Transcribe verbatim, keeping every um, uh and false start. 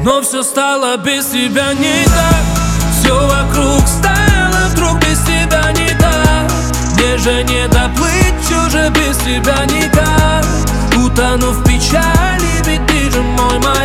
Но все стало без тебя не так. Все вокруг стало вдруг без тебя не так. Мне же не доплыть уже без тебя никак. Утону в печали, ведь ты же мой маяк.